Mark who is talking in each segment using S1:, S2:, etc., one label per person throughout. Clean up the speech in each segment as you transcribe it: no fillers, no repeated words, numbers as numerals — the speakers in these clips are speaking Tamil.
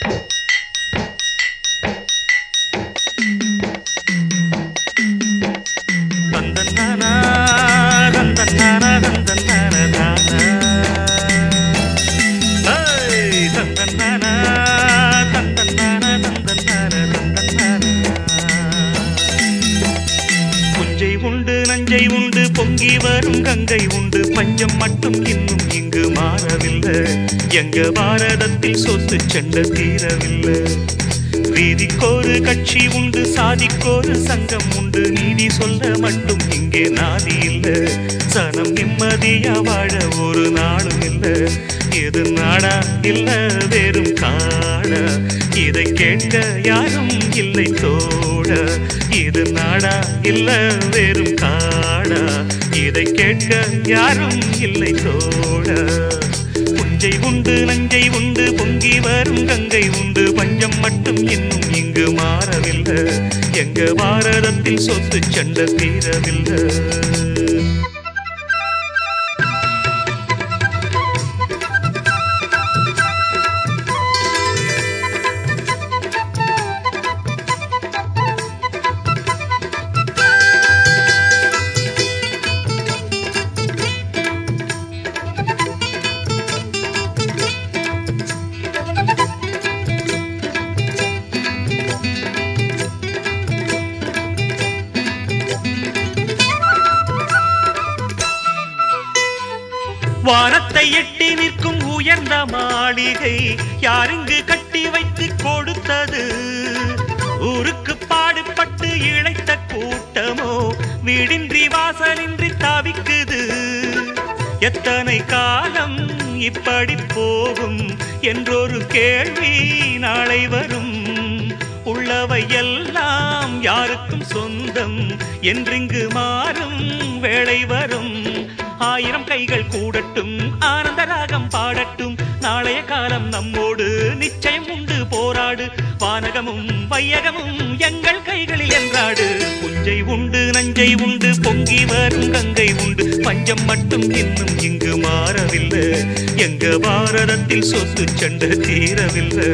S1: நஞ்சை உண்டு பொங்கி வரும் கங்கை உண்டு பஞ்சம் மட்டும் இன்னும் இங்கு மாறவில்லை எங்க பாரதத்தில் சொத்து சண்டை தீரவில்லை வீதிக்கோரு கட்சி உண்டு சாதிக்கோரு சங்கம் உண்டு நீதி சொல்ல மட்டும் இங்கே நாதி இல்லை சனம் நிம்மதியா வாழ ஒரு நாளும் இல்லை எது நாடா இல்ல வெறும் காடா இதை கேட்க யாரும் இல்லை தோட இது நாடா இல்ல வெறும் காடா இதை கேட்க யாரும் இல்லை தோட புஞ்சை உண்டு நஞ்சை உண்டு பொங்கி வரும் கங்கை உண்டு பஞ்சம் மட்டும் இன்னும் இங்கு மாறவில்லை எங்க பாரதத்தில் சொத்து சண்டை தீரவில்லை வானத்தை எட்டி நிற்கும் உயர்ந்த மாளிகை யாருங்கு கட்டி வைத்து கொடுத்தது ஊருக்கு பாடுபட்டு இழைத்த கூட்டமோ வீடின்றி வாசலின்றி தவிக்குது எத்தனை காலம் இப்படி போகும் என்றொரு கேள்வி நாளை வரும் உள்ளவை எல்லாம் யாருக்கும் சொந்தம் என்றிங்கு மாறும் வேளை வரும் ஆயிரம் கைகள் கூடட்டும் ஆனந்த ராகம் பாடட்டும் நாளைய காலம் நம்மோடு நிச்சயம் உண்டு போராடு வானகமும் வையகமும் எங்கள் கைகளில் என்றாடு புஞ்சை உண்டு நஞ்சை உண்டு பொங்கி வரும் கங்கை உண்டு பஞ்சம் மட்டும் இன்னும் இங்கு மாறவில்லை எங்க பாரதத்தில் சொத்து சண்டை தீரவில்லை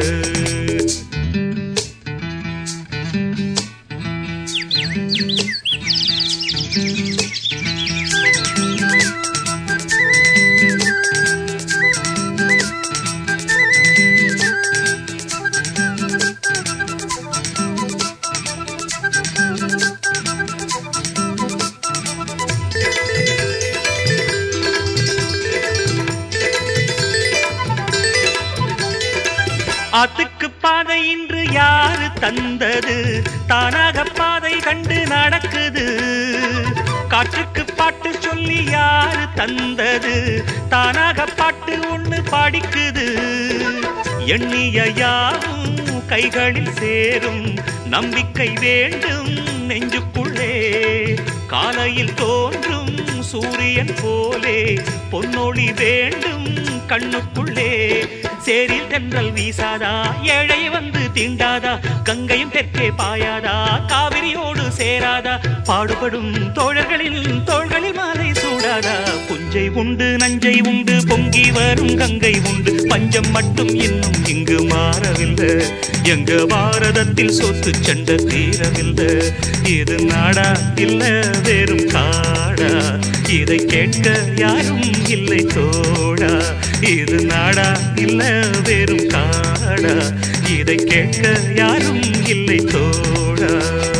S1: ஆத்துக்கு பாதை இன்று யாரு தந்தது தானாக பாதை கண்டு நடக்குது காற்றுக்கு பாட்டு சொல்லி யாரு தந்தது தானாக பாட்டு ஒண்ணு பாடிக்குது எண்ணிய யாவும் கைகளில் சேரும் நம்பிக்கை வேண்டும் நெஞ்சுக்குள்ளே காலையில் தோன்றும் சூரியன் போலே பொன்னொளி வேண்டும் கண்ணுக்குள்ளே சேரில் தென்றல் வீசாதா ஏழை வந்து தீண்டாதா கங்கையும் தெற்கே பாயாதா காவிரியோடு சேராதா பாடுபடும் தோழர்களில் தோள்களில் மாலை சூடாதா புஞ்சை உண்டு நஞ்சை உண்டு பொங்கி வரும் கங்கை உண்டு பஞ்சம் மட்டும் இன்னும் இங்கு மாறவில்லை எங்க பாரதத்தில் சொத்து சண்டை தீரவில்லை இது நாடா இல்ல வெறும் காடா இதை கேட்க யாரும் இல்லை தோடா இது நாடா இல்ல வெறும் காடா இதை கேட்க யாரும் இல்லை தோடா